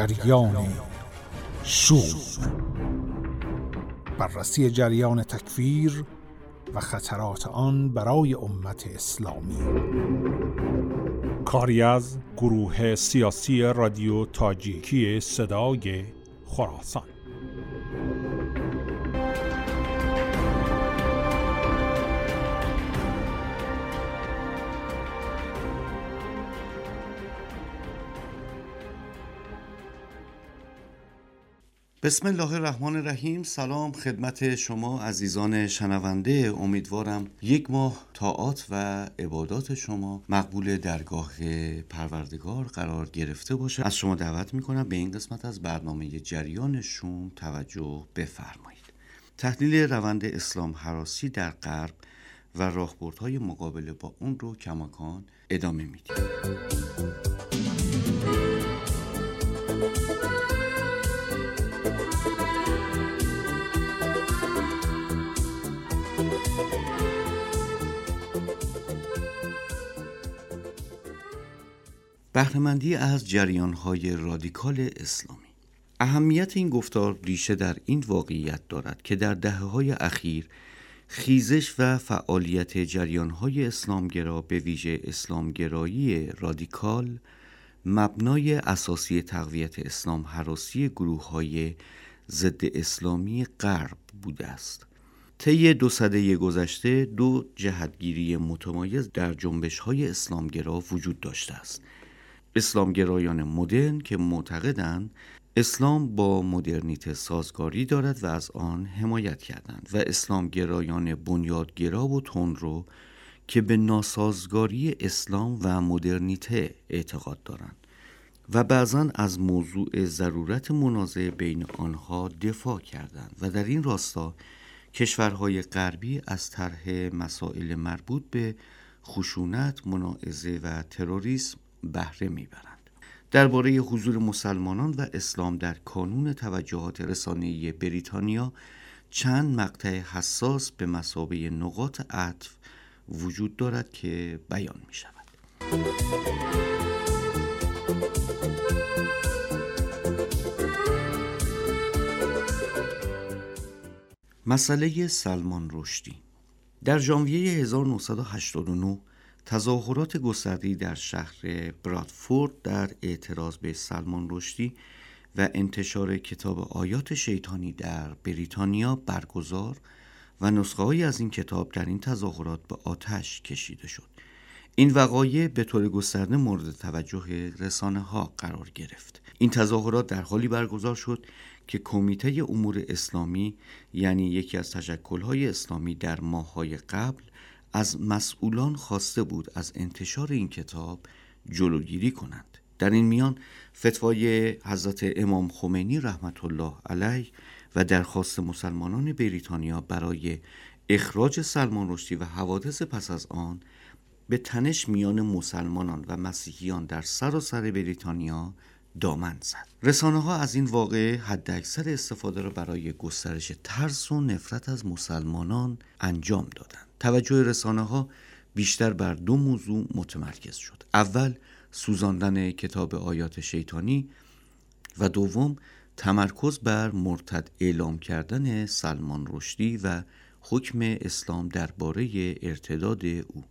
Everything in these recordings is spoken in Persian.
جریان شور، بررسی جریان تکفیر و خطرات آن برای امت اسلامی. کاری از گروه سیاسی رادیو تاجیکی صدای خراسان. بسم الله الرحمن الرحیم. سلام خدمت شما عزیزان شنونده. امیدوارم یک ماه طاعات و عبادات شما مقبول درگاه پروردگار قرار گرفته باشه. از شما دعوت میکنم به این قسمت از برنامه جریان شوم توجه بفرمایید. تحلیل روند اسلام هراسی در غرب و راهبردهای مقابله با اون رو کماکان ادامه میدیم. بهره‌مندی از جریان‌های رادیکال اسلامی. اهمیت این گفتار ریشه در این واقعیت دارد که در دهه‌های اخیر خیزش و فعالیت جریان‌های اسلامگرا به ویژه اسلامگرایی رادیکال مبنای اساسی تقویت اسلام هراسی گروه‌های ضد اسلامی غرب بوده است. طی 2 سده گذشته 2 جهتگیری متمایز در جنبش‌های اسلامگرا وجود داشته است. اسلامگرایان مدرن که معتقدند اسلام با مدرنیته سازگاری دارد و از آن حمایت کردند و اسلامگرایان بنیادگرا و تندرو که به ناسازگاری اسلام و مدرنیته اعتقاد دارند و بعضاً از موضوع ضرورت منازعه بین آنها دفاع کردند و در این راستا کشورهای غربی از طرح مسائل مربوط به خشونت، مناعضه و تروریسم بهره میبرند. درباره حضور مسلمانان و اسلام در کانون توجهات رسانه‌ای بریتانیا چند مقطع حساس به مثابه نقاط عطف وجود دارد که بیان می شود. مسئله سلمان رشدی. در ژانویه 1989 تظاهرات گسترده‌ای در شهر برادفورد در اعتراض به سلمان رشدی و انتشار کتاب آیات شیطانی در بریتانیا برگزار و نسخه‌هایی از این کتاب در این تظاهرات به آتش کشیده شد. این وقایع به طور گسترده مورد توجه رسانه‌ها قرار گرفت. این تظاهرات در حالی برگزار شد که کمیته امور اسلامی، یعنی یکی از تشکل‌های اسلامی، در ماه‌های قبل از مسئولان خواسته بود از انتشار این کتاب جلوگیری کنند. در این میان فتوای حضرت امام خمینی رحمت الله علیه و درخواست مسلمانان بریتانیا برای اخراج سلمان رشدی و حوادث پس از آن به تنش میان مسلمانان و مسیحیان در سراسر بریتانیا دامن زد. رسانه‌ها از این واقعه حداکثر استفاده را برای گسترش ترس و نفرت از مسلمانان انجام دادند. توجه رسانه‌ها بیشتر بر 2 موضوع متمرکز شد. اول، سوزاندن کتاب آیات شیطانی و دوم، تمرکز بر مرتد اعلام کردن سلمان رشدی و حکم اسلام درباره ارتداد او.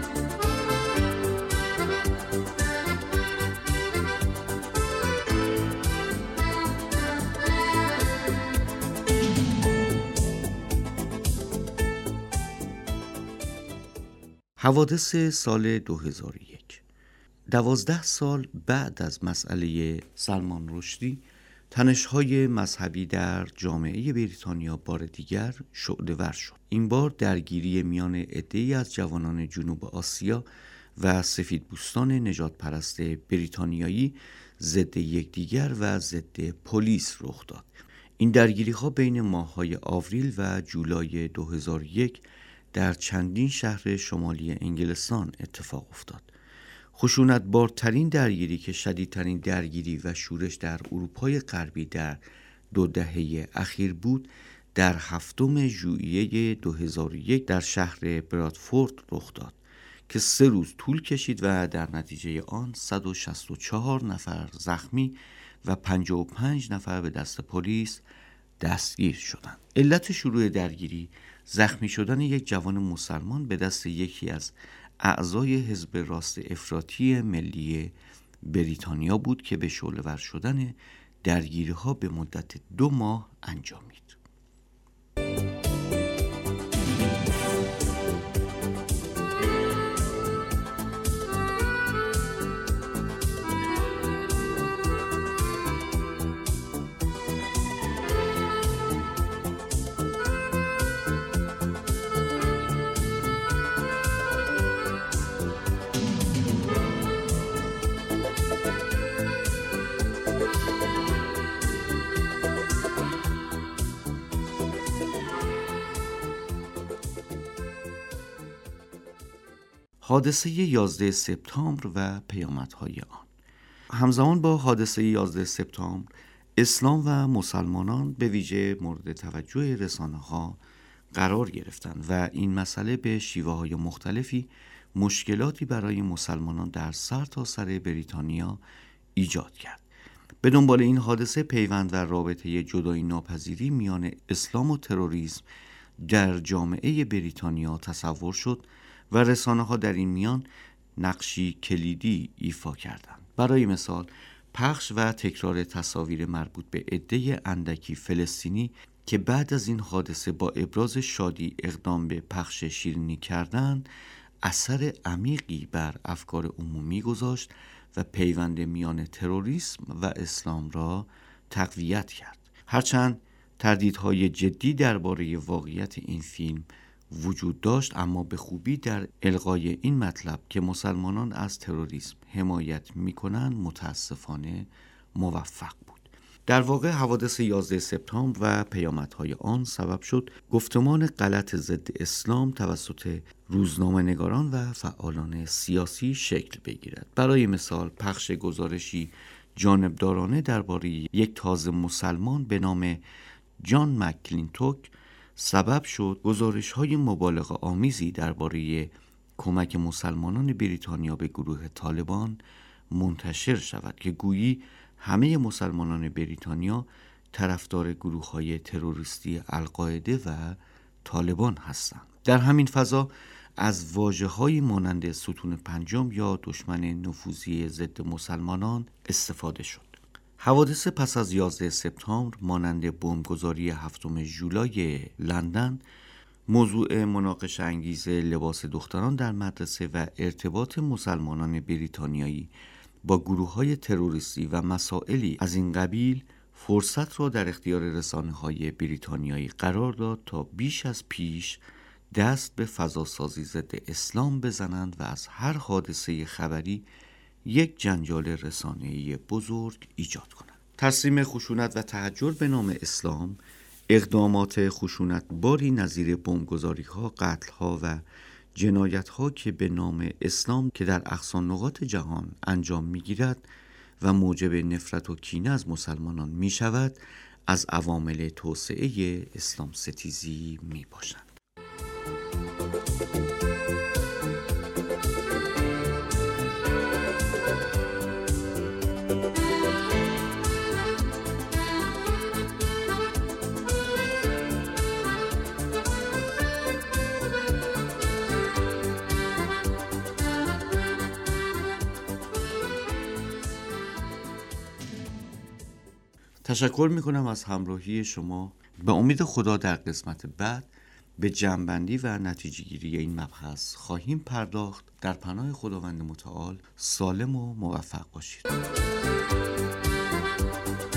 حوادث سال 2001. 12 سال بعد از مسئله سلمان رشدی، تنش‌های مذهبی در جامعه بریتانیا بار دیگر شعله‌ور شد. این بار درگیری میان عده‌ای از جوانان جنوب آسیا و سفیدپوستان نژاد پرست بریتانیایی ضد یکدیگر و ضد پلیس رخ داد. این درگیری‌ها بین ماه‌های آوریل و جولای 2001 در چندین شهر شمالی انگلستان اتفاق افتاد. خشونت‌بارترین درگیری که شدیدترین درگیری و شورش در اروپای غربی در 2 دهه اخیر بود، در 7 ژوئیه 2001 در شهر برادفورد رخ داد که 3 روز طول کشید و در نتیجه آن 164 نفر زخمی و 55 نفر به دست پلیس دستگیر شدند. علت شروع درگیری زخمی شدن یک جوان مسلمان به دست یکی از اعضای حزب راست افراطی ملی بریتانیا بود که به شعله‌ور شدن درگیری‌ها به مدت 2 ماه انجامید. حادثه 11 سپتامبر و پیامدهای آن. همزمان با حادثه 11 سپتامبر، اسلام و مسلمانان به ویژه مورد توجه رسانه‌ها قرار گرفتند و این مسئله به شیوه‌های مختلفی مشکلاتی برای مسلمانان در سرتاسر بریتانیا ایجاد کرد. به دنبال این حادثه پیوند و رابطه جدایی ناپذیری میان اسلام و تروریسم در جامعه بریتانیا تصور شد و رسانه‌ها در این میان نقشی کلیدی ایفا کردند. برای مثال پخش و تکرار تصاویر مربوط به عده اندکی فلسطینی که بعد از این حادثه با ابراز شادی اقدام به پخش شیرینی کردند اثر عمیقی بر افکار عمومی گذاشت و پیوند میان تروریسم و اسلام را تقویت کرد. هرچند تردیدهای جدی درباره واقعیت این فیلم وجود داشت، اما به خوبی در الغای این مطلب که مسلمانان از تروریسم حمایت می‌کنند متاسفانه موفق بود. در واقع حوادث 11 سپتامبر و پیامدهای آن سبب شد گفتمان غلط ضد اسلام توسط روزنامه‌نگاران و فعالان سیاسی شکل بگیرد. برای مثال پخش گزارشی جانبدارانه درباره یک تازه مسلمان به نام جان مکلینتوک سبب شد گزارش‌های مبالغه آمیزی درباره کمک مسلمانان بریتانیا به گروه طالبان منتشر شود که گویی همه مسلمانان بریتانیا طرفدار گروه‌های تروریستی القاعده و طالبان هستند. در همین فضا از واژه‌هایی مانند ستون پنجم یا دشمن نفوذی ضد مسلمانان استفاده شد. حوادث پس از 11 سپتامبر مانند بمبگذاری 7 ژولای لندن، موضوع مناقشه انگیز لباس دختران در مدرسه و ارتباط مسلمانان بریتانیایی با گروه‌های تروریستی و مسائلی از این قبیل فرصت را در اختیار رسانه‌های بریتانیایی قرار داد تا بیش از پیش دست به فضاسازی ضد اسلام بزنند و از هر حادثه خبری یک جنجال رسانه‌ای بزرگ ایجاد کنند. ترسیم خشونت و تحجر به نام اسلام، اقدامات خشونت باری نظیر بمبگذاری‌ها، قتل‌ها و جنایت‌ها که به نام اسلام که در اقصا نقاط جهان انجام می‌گیرد و موجب نفرت و کینه از مسلمانان می‌شود، از عوامل توسعه اسلام ستیزی میباشند. تشکر میکنم از همراهی شما. به امید خدا در قسمت بعد به جمع‌بندی و نتیجه‌گیری این مبحث خواهیم پرداخت. در پناه خداوند متعال سالم و موفق باشید.